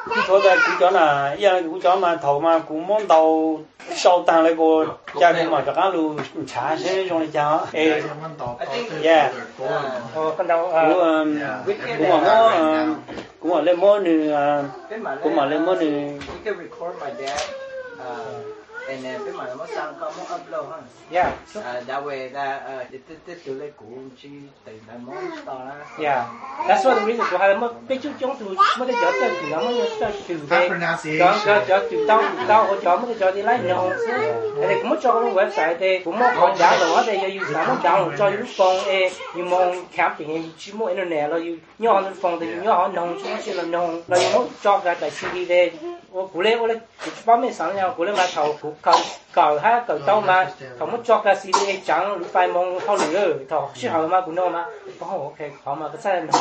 cái thôi là cũng cho là giờ cũng cho mà thầu mà cũng món đầu sau tăng lại cô cha cũng mà cho cá lu trả thế trong này cha yeah cũng mà lên món nữa cũng mà lên món nữa and then mà nó sang có muốn upload ha. Yeah. That way that it tự lấy cũng chỉ từ là muốn start. Yeah. That's what the reason của hai mất cái chút chúng tôi mới cái chỗ từ nó mới từ đây. Cho từ tao họ cho mới cái chỗ đi lấy nhau. Thì cũng cho cái website thì cũng muốn họ trả rồi thì you muốn trả rồi cho you phone you muốn camping you muốn internet rồi you nhớ họ phone thì nhớ họ nông chỉ là nông rồi you muốn cho cái tại CD đây. Cú lê bao nhiêu sáng nhau cú lê mà thầu cầu ha cầu tao mà thầu muốn cho cái CD trắng phải mong thầu lửa thầu chỉ hậu mà cũng đâu mà có ok họ mà cái sai mình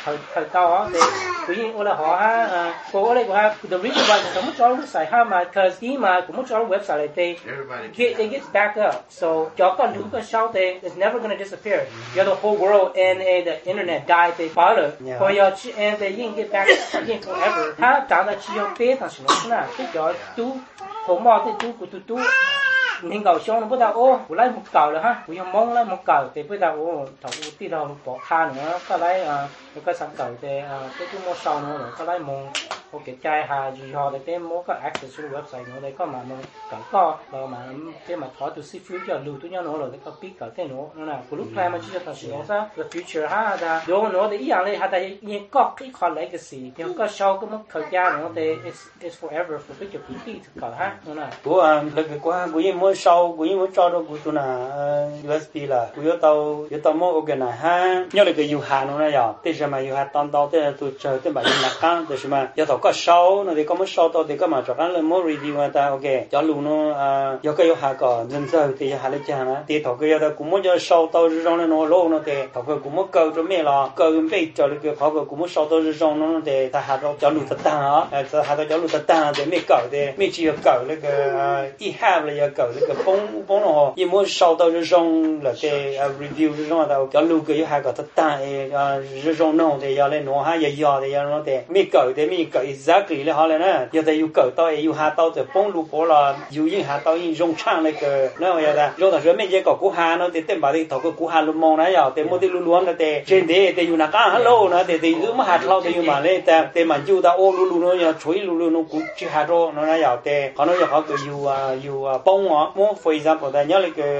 tao á thì tự nhiên là họ ha cô đây của ha the reason why thầu muốn cho website ha mà cause khi mà cũng muốn cho website thì they get back up so cho con đúng cái sau thì it's never gonna disappear the whole world and the internet die thì phá rồi for your and they didn't get back again forever ha trả lại chỉ có bé thằng nó cái chỗ chú thổ mò thì chú của chú nên cầu xong nó bắt đầu ô của lấy một cầu rồi ha của em mong lấy một cầu thì bắt đầu ô thầu tí đầu bỏ tha nữa có lấy cái sản cầu thì cái chú mua sau nữa có lấy một cái chai hà gì họ để mua cái access to website nữa để có mà một có rồi mà cái mà thọ từ see future lưu tôi nhớ nó rồi có biết cái thế nữa là của lúc này mà chỉ là sự sao the future ha da do nó để ý rằng này ha tại như có cái con legacy thì có sau có một thời gian nữa thì it's forever for cái chụp tí thực ha nữa là của cái của em mua sau của em mua cho đâu của tôi là USB là của tao mua cái này ha nhớ là cái yêu hà nó này à thế mà yêu hà tao thế là tôi chờ thế mà là căng thế mà giờ tao có sau nó thì có một sau tao thì có mà cho cái là mua review ta ok cho luôn nó giờ cái yêu hà có dân sự thì hà lấy chả nó thì tao cái giờ cũng muốn cho sau tao trong nó lô nó thì tao cũng muốn câu cho mẹ là câu về cho cái họ cũng muốn sau tao trong nó thì ta hà cho luôn tất cả đó hà cho luôn tất cả thì mẹ câu thì mẹ chỉ câu cái ít hai là giờ câu cái bông nó nhưng muốn sau tao trong là cái review trong tao cho luôn cái hai cái tất cả trong nó thì giờ lên nó hai giờ thì giờ nó thì mẹ câu exactly là họ là nè giờ thì yêu câu tao yêu hà tao thì bông lu bỏ là yêu những hà tao những trong trang này cái nó vậy là trong thời mấy cái cú hà nó thì tên bà thì thầu cái cú hà luôn mong này giờ thì mua thì luôn luôn là thì trên thế thì yêu nãy cả hello nó thì cứ mà hạt lâu thì yêu mà lên thì mà yêu ta ô luôn nó giờ chuối luôn nó cũng chỉ hạt rồi nó này giờ thì họ nói giờ họ cứ yêu bông á mua for example ta nhớ là cái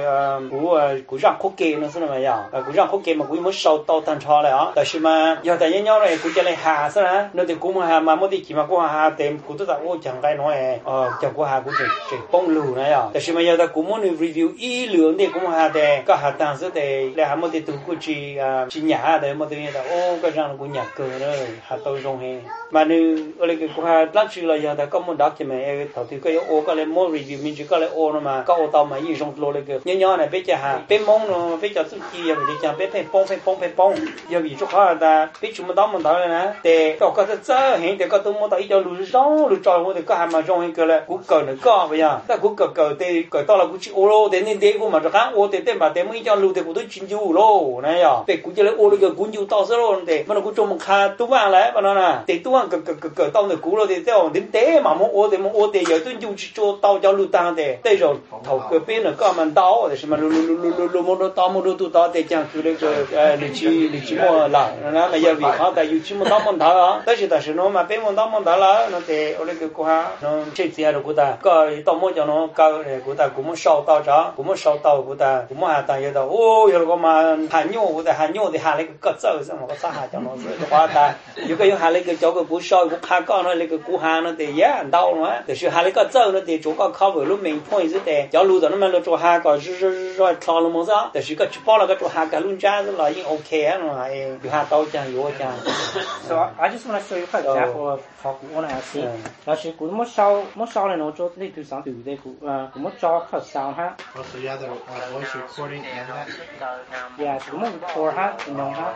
cú rang khô kê nó sao mà giờ cú rang khô kê mà cú mới sâu tao tan cho lại á tại sao mà giờ tại nhớ này cú cho lại hà sao nè nó thì cú mà hà mà mua thì chỉ mà cú hà tem cú tôi ta ô chẳng cái nói chẳng cú hà cú chỉ bông lù này à tại sao mà giờ ta cú muốn review ý lượng thì cú mà hà thì có hà tăng số thì là hà mua thì tụi cú chỉ nhà để mua thì ta ô cái rang cú nhà cờ đó hà tao rong hè mà nếu ở đây cú hà lát chứ là giờ ta có một đợt thì mà thầu thì cái ô cái này mua review mình chỉ có lại ô nó mà có ô tao mà ý rong lô lại cái nhớ này bây giờ hà bên mông nó bây giờ tụi kia giờ bây giờ bên bông giờ bị chỗ khác ta biết chúng mình đó này để có cái hiện thì có tôi mua tại cho lù trò mua thì có hàng mà rong cái là cú cờ nữa có bây giờ ta cú cờ thì cờ to là cú chỉ ô lô để nên để cú mà cho ô thì tên bà để mới cho lù thì cú tôi chín du lô này à để cú chỉ lấy ô cái cú du to số để mà nó cú trồng một kha tú vàng lại mà nó nè để tú vàng cờ to thì cú lô thì theo đến tế mà mua ô thì giờ tôi du cho tao cho lù ta thì đây rồi thầu cái bên nữa có mà tao để mà lù mua tao mua đồ tao thì chẳng cứ lấy cái lịch chi mua lại nó mà giờ vì họ tại chỉ mua tao mua tháo đó tới chỉ nó mà bên mua tao mua tháo là nó thì ở đây cái cô ha nó chơi gì rồi cô ta có tao mua cho nó cao này cô ta cũng muốn sau tao cho cũng muốn sau tao cô ta cũng muốn hà ta giờ tao ô giờ có mà hà nhô cô ta hà nhô thì hà lấy cái cất sao sao mà có sao hà cho nó rồi quá ta giờ cái hà lấy cái chỗ cái cú soi cú hà con nó lấy cái cú hà nó thì giá đau nữa thì sự hà lấy cái sao nó thì chỗ có cover lúc mình point dưới để cho lưu đó nó mà nó chỗ hà có rồi thò nó mà sao thì sự cái chụp là cái chỗ hà cái luôn cha là những ok nó hay hà tao chẳng yếu chẳng so I just want to show you an example of how we want to see là sự cũng mất sau này nó cho đi từ sáng từ đây cũng mất cho khởi sound ha also you have the voice recording and that yeah cũng mất record ha nó ha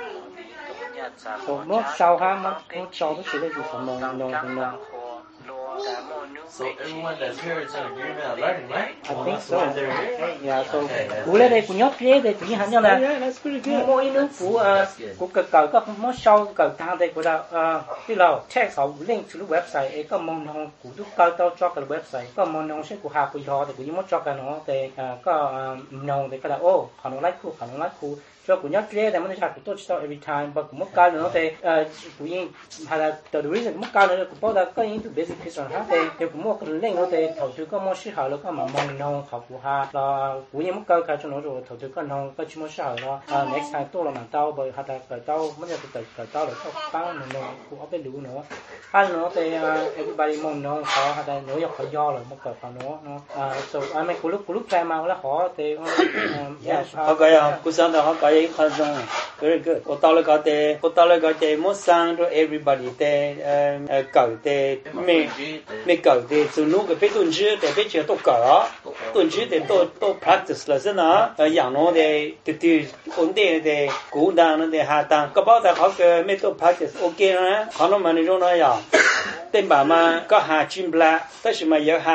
so mất sau ha mất sau cái sự đây thì phần nó So everyone that's here is in agreement of learning, right? I think so. Yeah, so cú lên đây cú nhóc kia đây cú như hắn nhau là mỗi nước cú cờ có mỗi sau cờ thang đây cú là cái là text họ link to the website có mong nó cú giúp cờ tao cho cái website có mong nó sẽ cú học cú họ thì cú như mỗi cho cái nó thì có nông thì cái là ô họ nó like cú cho cú nhóc kia để mình chặt cú tốt cho every time but cú mỗi cái nữa thì cú như hay là the reason mỗi cái nữa cú bảo là có những cái basic piece ha thì cú mỗi cái link nó thì thầu tư có mỗi sự hảo lúc có mà mong nông học cú ha là cú như mỗi cái cho nó rồi thầu tư có nông có chỉ mỗi sự hảo đó next time tôi là mà tao bởi hay là cởi tao mới là cởi tao để tao tao nông cú ở bên lũ nữa anh nữa thì everybody mong nông khó hay là nếu như khó do là một cởi vào nó so anh mấy cú lúc trai mà là khó thì họ cái cú sáng đó họ cái khó rồi very good cô tao lại cái mỗi sáng rồi everybody thì cởi thì mình cởi thì từ lúc cái tuần trước thì bây giờ tôi cởi tuần trước thì tôi practice là thế nào dạng nó thì từ ổn định thì cú đang nó thì hạ tăng có bao giờ họ cái mấy tôi practice ok nữa họ nó mà nó nói à tên bà mà có hạ chim bla tất nhiên mà giờ hạ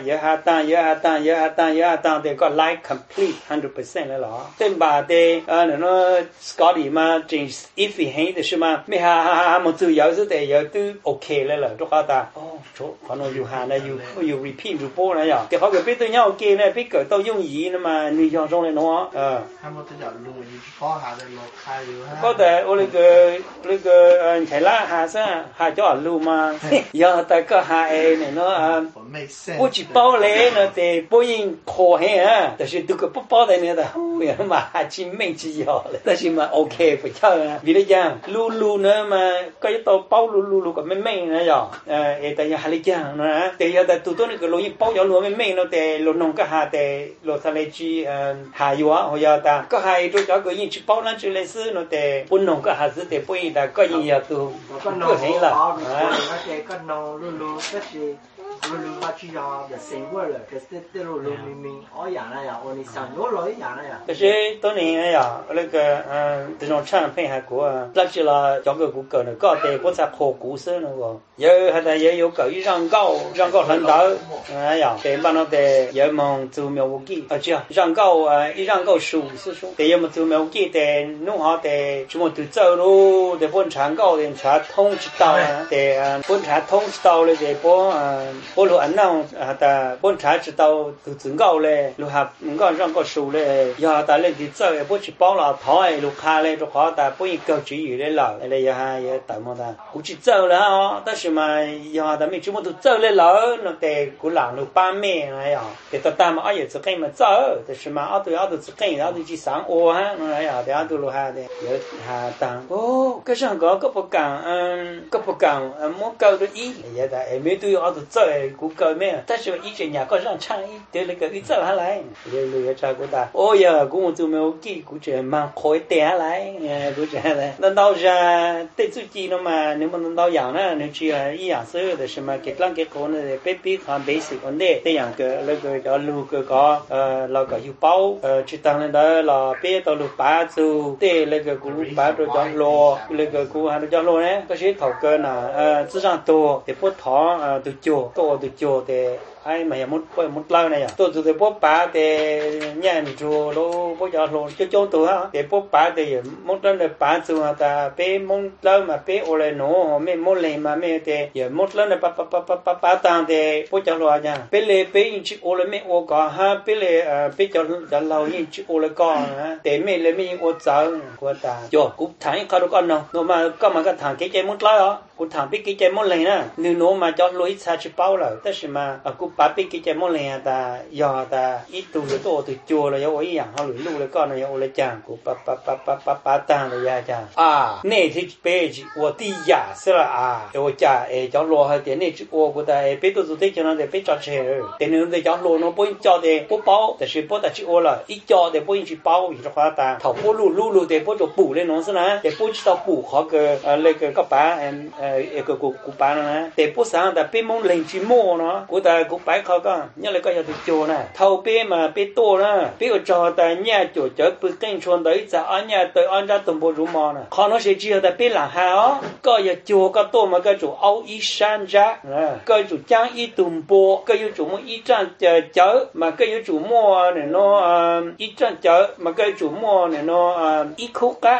tăng thì có like complete 100% là tên bà thì nó Scotty mà chính if he thì xem mà mấy hạ một từ giờ thì giờ từ ok là cho họ ta chỗ họ nói you hạ này you repeat you播này à thì họ cái biết từ nhau ok này biết cái tao dùng gì nữa mà người trong trong này nó một từ giờ lưu ý có hạ được lột khai rồi ha có thể ôi cái thầy lá hạ sao hạ cho lưu mà giờ tại cái hạ này nó bố chỉ bao lệ nó thì bố yên khó hết àแต่是这个不包的那个嘛chỉ mình chỉ giờ但是mà ok phải chơi vì đấy chứ lu nữa mà cái tao bao lu cái mình nữa giờ tại nhà hai chàng nữa thì giờ tại tụi tôi cái lối bao giờ lu mình nó thì lu nông cái hạ thì lu thằng này chỉ hạ yếu hồi giờ ta có hai chỗ cho cái gì chỉ bao lần chỉ lấy xứ nó thì bún nông cái hạ xứ thì bún đã có gì giờ tụi có thấy là cái nông lu cái gì lu mà chỉ là the same word là cái lu mình ở nhà này à oni sang lối lối nhà này à cái gì tôi này à cái这种产品还过那是了叫个个呢搞的不才考古色那个有还得也有个让告很大哎呀对把那的也么做苗无机这让告让告数是说对也么做苗无机的弄好的什么都走路的本产告的查通知道的本产通知道了的不路安那的本产知道都真告嘞路下告让告数嘞要打嘞的走也不去包了台路卡嘞就好打不一个只有嘞老嘞也还也打么的估计走了哦但是嘛要打没全部都走了老那得古老路半面哎呀给到大嘛也只跟嘛走但是嘛都只跟然后去上学啊哎呀然后都路下的也下当哦个上个不讲莫搞的一也的也没都要都走古搞面但是以前nhà có让唱一对那个一走下来也照顾他哦呀古就没有记古这嘛可以带来古这的那到是对自己的嘛你们到养呢你去一样所有的什么给让给可能的 baby 和 basic 问题这样个那个叫路个那个有包去当然的了别到路八走对那个古八就叫路那个古还叫路呢这些头个呢自上多的不糖都久多的久的ai mà một lâu này à tôi từ bố bà thì nhà mình chùa lô bố giờ lô cho tôi ha thì bố bà thì một lần là bà chùa ta bé một lần mà bé ô lên nó mẹ một lần mà mẹ thì giờ một lần là bà tang thì bố giờ lô nha bé lê bé in chữ ô lên mẹ ô cả ha bé lê bé giờ lâu in chữ ô lên con thì mẹ lê mẹ ô cháu của ta cho cũng thằng cái con nào nó mà cái thằng cái một lần á cũng thằng biết cái một lần nè nếu nó mà cho lối xa chỉ bao rồi tất nhiên mà cũng bà biết cái một lần ta giờ ta ít tu rồi tôi từ chùa rồi yêu ý họ lùi lùi con rồi yêu lấy chàng của bà tang rồi ya chàng nè thì bé chỉ我第一是了我家叫罗还点那只我过来别都是对叫那的别找车但是在叫罗那不叫的不包但是不打起我了一叫的不去包一句话的头不路的不就补了侬是呢也不知道补好个那个把一个古板呢แต่不上的别蒙邻居摸呢我的古 bái khó có nhớ lại có giờ tụi chùa nè thâu bê mà bê tô nè bê ở trò tại nhà chùa chợ bê kênh chuồn đấy giờ ở nhà tới ở ra tụm bộ rùm mò nè khó nó sẽ chia tại bê là hao có giờ chùa có tô mà cái chủ âu ý san ra cái chủ trang ý tụm bộ cái chủ mua ý trang chợ mà cái chủ mua này nó ý trang chợ mà cái chủ mua này nó ý khúc á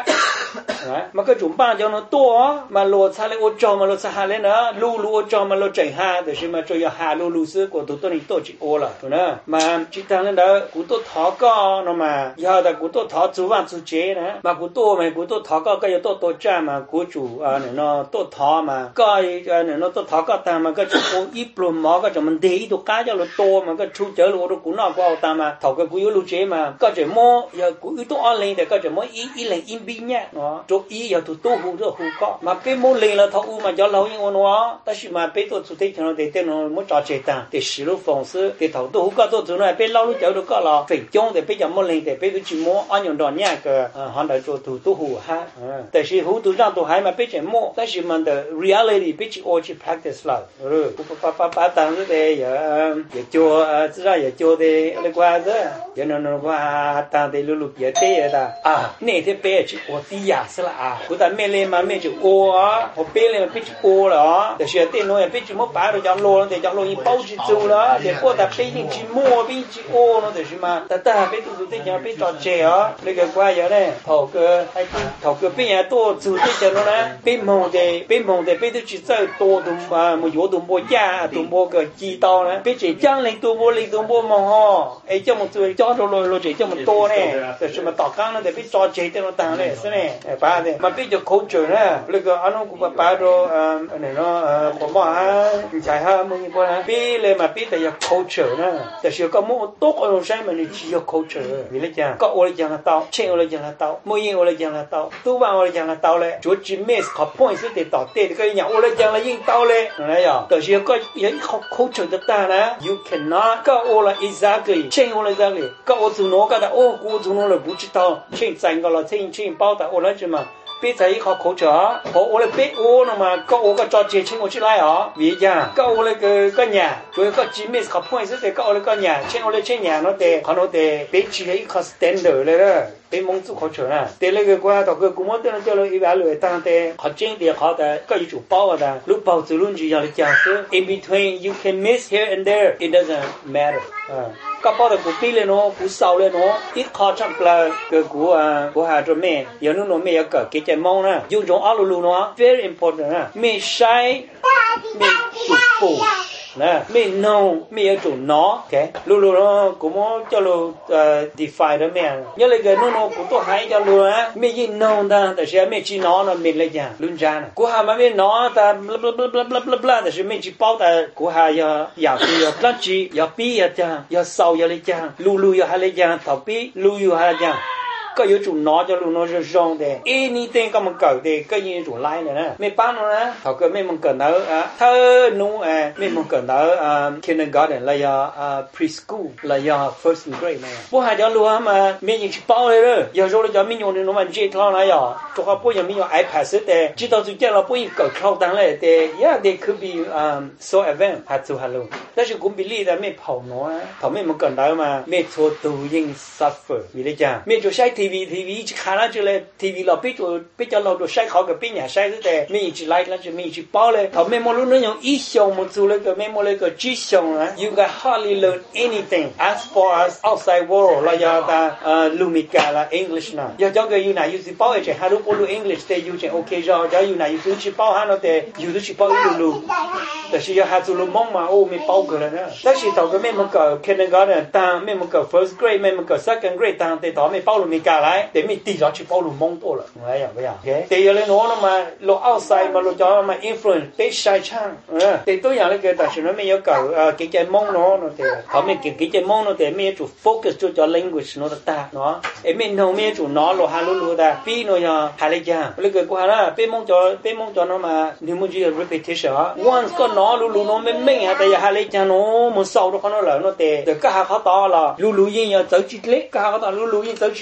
mà cái chủ ban cho nó to mà lột xa lên ô trò mà lột xa hà lên nữa lu ô trò mà lột chảy hà để xem mà cho giờ hà lu xưa của tụi tôi này tôi chỉ ô là rồi nè mà chỉ thằng lên đó của tôi thọ co nó mà giờ là của tôi thọ chủ văn chủ chế nè mà của tôi thọ co cái tôi cha mà của chủ này nó tôi thọ mà cái này nó tôi thọ co ta mà cái chủ có ít luôn mà cái chủ mình để ít đồ cá cho nó to mà cái chủ chở lu nó cũng nó qua ta mà thọ cái của lu chế mà cái chủ mua giờ của ít tôi ăn lên để cái chủ mua ít lên in bi nhá nó chỗ ít giờ tụi tôi hú rồi hú co mà cái mua lên là thọ u mà cho lâu như nó ta chỉ mà bây tôi tụi tôi cho nó để tên nó muốn trò chơi ta để sử dụng phương式để thầu tôi hú co tôi tụi nó bây lâu lúc cháu được co là phải chống để bây giờ mua lên để bây giờ chỉ mua ăn những đồ nhá cái họ đã cho tụi tôi hú haแต่是糊涂上都还没被怎么，但是们的 reality 被去我去 practice 了，把当时的也做至少也做的那个子，也那个当的路也对的啊，那天白去我的牙是了啊，我在没来嘛没去我啊，我白来被去我了啊，但是电脑也被去么把都讲落了，得讲落一包去走了，得过他北京去摸被去我了，就是嘛，但被都得讲被找接啊，那个关键呢，头个还头个被人多走的讲了呢，被蒙的被都去走多动啊，么有动波家动波个知道呢，被这将来动波蒙哦，哎这么做叫着落这这么多呢，这什么大纲呢得被找接的了当嘞是呢，哎把的，嘛被就口诀呢，那个安弄个把着那个什么啊，你猜哈么一个呢，被嘞嘛被的要口诀呢，但是个么多个东西嘛你只要口诀，你来讲，个我来讲了到，钱我来讲了到，么嘢我来讲了到，都把我来讲了到嘞，就只 miss 考 point 是得到对的，个人我来讲了应到嘞，哎呀，但是个有一口口诀的单呢 ，you cannot 个我来 exactly， 钱我来讲嘞，个我做哪个的，我做哪了不知道，钱赚个了，钱包的我来什么。别在一考口诀，我来别我那么搞我个找钱请我去来啊，别讲搞我那个年，主要个几面考 point 是得搞我那个年，请我来请年了得，可能得别起来一考 standard 来了，别蒙住口诀了，得那个关到个古么的叫了一万六当的，考经典考的个一组包的，路包走路就要来讲是 in between you can miss here and there it doesn't matter ก็พอแต่กูปีเลยเนาะกูเศร้าเลยเนาะอีกข้อจังปลาเกิดกูหาตัวแม่อย่างนู้นแม่อยากเกิดกิจมองนะยุ่งจงอ้อลูเนาะ very important นะไม่ใช่ไม่จุดปูนะไม่นองไม่อยากจุดเนาะโอเคลูเนาะกูมั่งจะลูdefine ได้ไหมยังเลยเกิดนู้นกูต้องหายจะลูนะไม่ยินนองแต่แต่เชื่อไม่จีนองนะไม่เลยจังลุ้นจังกูหามาไม่นองแต่แต่是ไม่จี包แต่กูหาอยากตั้งจีอยากปีอยากจังอยากเศร้าอยากเลยจังลูอยากเลยจังต่อปีลูอยากเลยจังก็有种拿着路拿着上的 anything ก็มันเกิด的ก็ยัง种来了นะไม่ป้านะเขาก็ไม่มันเกิดแล้วถ้าหนูไม่มันเกิดแล้วkindergarten แล้วยาpreschool แล้วยา first grade นะพวกหาจะรู้มาไม่ยังชิเป้าเลยอย่ารู้เลยจะไม่ยอมหนูมันเจ็บท้องแล้วอย่าตัวเขาพวกยังไม่ยอม iPad แต่知道就叫เราพวกยังเกิดเข้าตั้งเลยแต่ yeah they could be so advanced หาตัวฮัลโหลแต่是กูบิลลี่แต่ไม่เผาเนาะเขาไม่มันเกิดแล้วมาไม่ทั่วตัวยัง suffer มีได้จ้ะไม่จะใช้TV 去看了就来 TV 了比较老多晒好个比人晒是的没一起来了就没一起包了他没么路那种一项目做那个没么那个几项啊 you can hardly learn anything as far as outside world 了要的Lumika 了 English 呢要叫个有哪有去包一些还如果录 English 的有些 OK 要有哪有去包还了的有的去包一路但是要还做了梦嘛哦没包过了呢但是他个没么个 kindergarten 当没么个 first grade 没么个 second grade 当的他没包了没干来แต่ไม่ตีเราชิปเอาลูมองตัวละไงอย่างไรอย่างแต่ยังเลยโน้นมาเราเอาไซมาเราจะมา influence ไปใช้ช่างแต่ตัวอย่างเลยแต่ฉันไม่อยากกิจมองโน้นแต่เขาไม่กิจมองโน้นแต่ไม่จุด focus จุดจะ language โน้นตาเนาะไม่โน้นไม่จุดเนาะเราหารู้แต่ปีโน้นยังหาเลยจังเลยกูหาละไปมองจอโน้นมานี่มันจะ repetition once ก็เนาะรู้โน้นไม่แต่ยังหาเลยจังโน้นมันเศร้าทุกคนเลยโน้นแต่ก็หาเขาต่อละรู้ยิ่งยังเจ้าจิตเล็กก็หาเขาต่อรู้ยิ่งเจ้าจิตเล็ก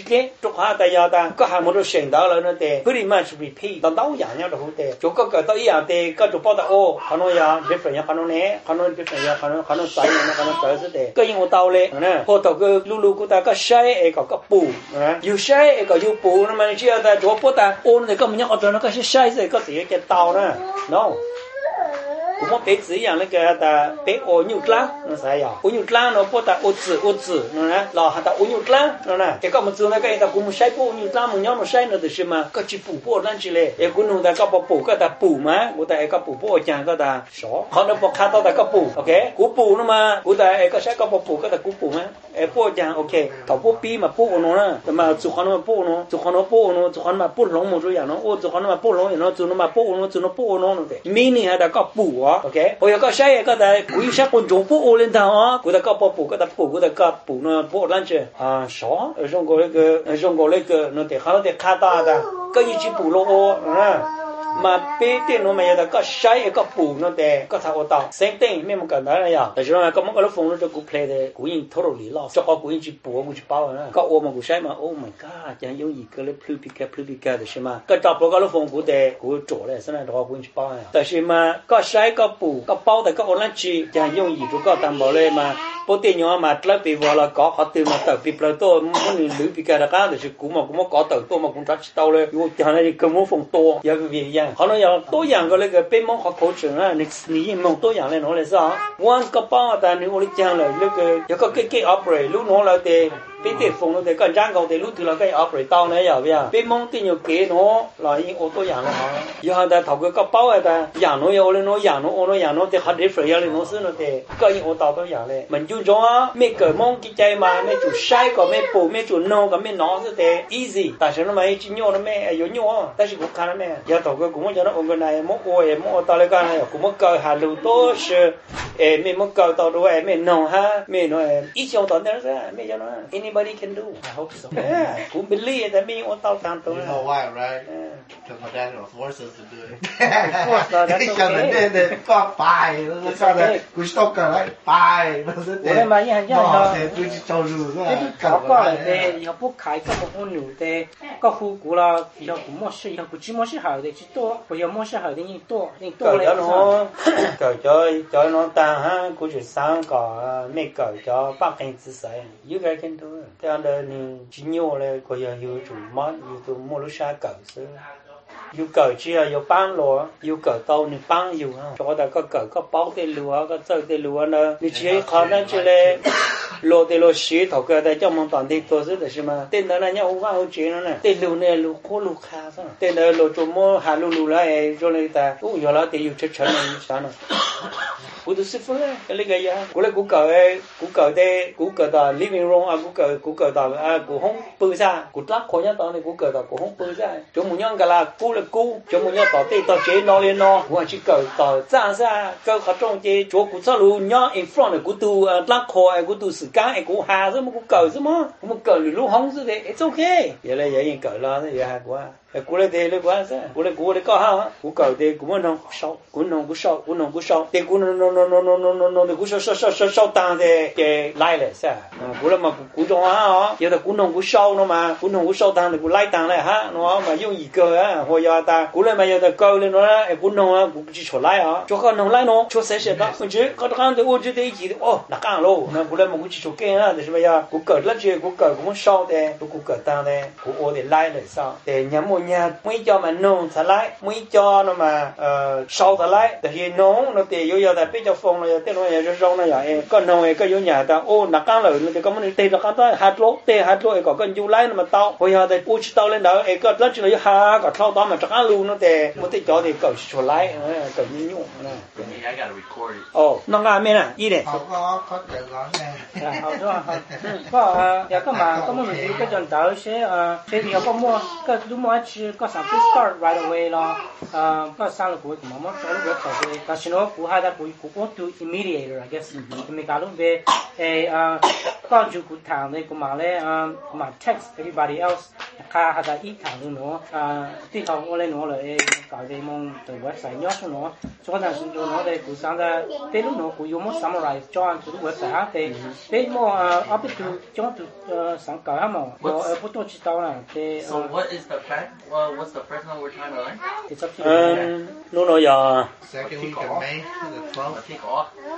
chúc ha tại giờ ta có hàng một đôi sen đó là nó tệ pretty much repeat tao đấu dạng nhau đâu tệ chỗ có cái tao ý dạng tệ có chỗ bao ta ô khả năng ya different ya khả năng nè khả năng different ya khả năng sai ya khả năng sai rất tệ cái những tao lệ nè hồ tao cái lulu của ta có sai có bù nè yêu sai có yêu bù nó mà chỉ là ta chỗ bao ta ô nó có mình nhắc ở nó có sai rồi có gì cái tao nè no cũng một bé chỉ dạng cái ta bé ô nhiêu lắm nó sai à ô nhiêu lắm nó bao ta ô tử nó nè là hạt ta ô nhiêu lắm nó nè cái có một chữ này cái ta cũng sai ô nhiêu lắm một nhau nó sai nó thì mà có chỉ bù lên chỉ lệ cái cũng nó ta có bù cái ta bù mà của ta có bù chàng cái ta số họ nó bù khát ta có bù ok cú bù nó mà của ta có sai có bù cái ta cú bù mà bù chàng ok cậu bù pi mà bù nó nè mà chủ con nó bù nó chủ con nó bù nó chủ con mà bù lông một chút dạng nó ô chủ con nó mà bù lông nó chủ nó mà bù nó thế mini hay ta có bù ok bây giờ có sai cái ta quý sắc con chúng bù lên thằng á của ta có bù cái ta của ta có bù nó bù lên chứ số ở trong cái nó để khá để khát ta cái gì chỉ bù lô mà bé tên nó mà giờ có sai có bù nó để có thao tao same thing mấy một cái đó là tại sao có một cái phone nó cho cụ play để cụ yên totally lost cho cụ yên chỉ bù cụ chỉ bao nữa có ô mà cụ sai mà oh my god chẳng giống gì cái plupika để xem mà cái tập cái phone cụ để cụ chỗ này sau này đó cụ chỉ bao tại sao mà có sai có bù có bao tại có online chỉ chẳng giống gì chỗ có tạm bảo lên mà bố tiền nhỏ mà lấy bị vào là có họ từ mà từ bị play to muốn lưỡi bị cái đó cả để cụ mà có từ to mà cũng trách tao lên cho nên cái muốn phòng to giờ cái gì vậy họ nói giờ tối dạng cái bên mong họ khổ trường á nị mong tối dạng lên nó là sao one cái bao ta nếu đi chăng là cái cái operate lúc nó là để bên tiền phòng nó để cái trang cầu để lúc từ là cái operate tao này giờ bây giờ bên mong tiền nhiều kế nó là những ô tô dạng là họ giờ họ ta thầu cái bao ấy ta dạng nó yêu lên nó dạng nó thì họ để phải lên nó xứ nó để cái những ô tô tao dạng này mình chú cho mấy cái mong cái chạy mà mấy chủ sai có mấy bộ mấy chủ no có mấy nó sẽ easy tại sao nó mấy chỉ nhau nó mấy yếu nhau tại sao cũng khá lắm mấy giờ thầu cái cũng cho nó cái này mỗi ôi mỗi tao lấy cái này cũng mỗi cái hà lưu tốt sự mấy mỗi cái tao đuổi mấy nó ha mấy nó ít trong tao đấy ra mấy cho nó anybody can do I hope so yeah cũng believe that mấy ô tao làm tôi you know why right because my dad will force us to do it of course that's okay để có bài nó sao đấy cứ stop cả lại bài nó sẽ để mà như vậy đó để tôi chỉ cho rồi cái đó có là để họ bốc khai các bộ phận nhiều để có khu cụ là họ cũng mua sự họ cũng chỉ mua sự hảo để chỉ to bây giờ mua sự hảo để nhiều to cởi cho nó ta ha cũng chỉ sáng có mấy cởi cho bác anh tự sai you guys can do it thế là nên chỉ nhiều là có giờ yêu chủ mất yêu tu mua lúc xa cởi xưa yêu cởi chỉ là yêu bán lúa yêu cởi tàu nên bán yêu ha cho ta có cởi có bao tiền lúa có chơi tiền lúa nữa你只可能只嘞lúa的lúa石头个的叫我们当地做是的是吗tiền đó là nhau không có chuyện nữa nè tiền lúa này lúa khô lúa khá sao tiền đó lúa chúng mua hà lúa lại rồi người ta cũng giờ là tiền yêu chết chết này sao nữa cú tôi xếp phơi cái lấy cái gì cú lấy cú cởi đó living room cú cởi đó cú không bự ra cú lắc khó nhất đó này cú cởi đó cú không bự ra chỗ một nhóm cái là cú chỗ một nhóm đó tê đó chế nó lên nó cú chỉ cởi đó ra cởi khó trong chế chỗ cú sao luôn nhóm in front này cú tu lắc khó cú tu sự cá cú hà rồi mà cú cởi rồi mà cú cởi lúc không rồi đấy it's okay vậy là vậy cởi lo thế vậy hà quá cú lấy thế lấy quá sao cú lấy có ha cú cởi thế cú muốn không sau thế cú nó cú sau tăng thế cái lại lại sao cú là mà cú trong ha giờ là cú nông cú sau nó mà cú nông cú sau tăng thì cú lại tăng lại ha nó mà dùng gì cơ á hồi giờ ta cú lại mà giờ ta câu lên nó cú nông cú chỉ cho lại á cho con nông lại nó cho sẽ đó không chứ có thằng thì ô chứ thế gì ô là càng lâu nó cú lại mà cú chỉ cho cái á thì bây giờ cú cởi lắm chứ cú cởi cú sau thế cú cởi tăng thế cú ô để lại lại sao để nhắm một nhà mấy cho mà nông thả lại mấy cho nó mà sau thả lại thì nông nó thì vô giờ ta biết cho phong là tên nó giờ rong nó vậy con nông cái vô nhà ta ô là càng lợi thì có mình tê là càng tới hạt lúa có con du lấy mà tao bây giờ thì u chỉ tao lên đó cái rất là ha có thao tao mà chắc ăn luôn nó thì một tí cho thì cởi sổ lấy cởi như nhung nè ồ nó làm咩nè ý này có tự gọi nè hậu đó giờ có mà có một người cái trận đấu sẽ thì họ có mua cái đúng mua chỉ có sản xuất start right away lo có sang là của mà cho nó được rồi ta xin nó của hai ta của want to immediate I guess mình cả lúc về có chú của thằng này của mà lấy mà text everybody else kha hay là ít thằng luôn nữa tí thằng ở đây nữa là gọi về mong từ website nhớ số nữa cho nên chúng tôi nói đây cũng sáng ra thế lúc nữa cũng dùng một summarize cho anh từ website thì thế mà up to cho từ sáng cả mà có photo chỉ tao là thế So what is the fact? What's the first one we're trying to learn? thì sắp xếp lúc nào giờ Second week of May to the 12th. Let's take off.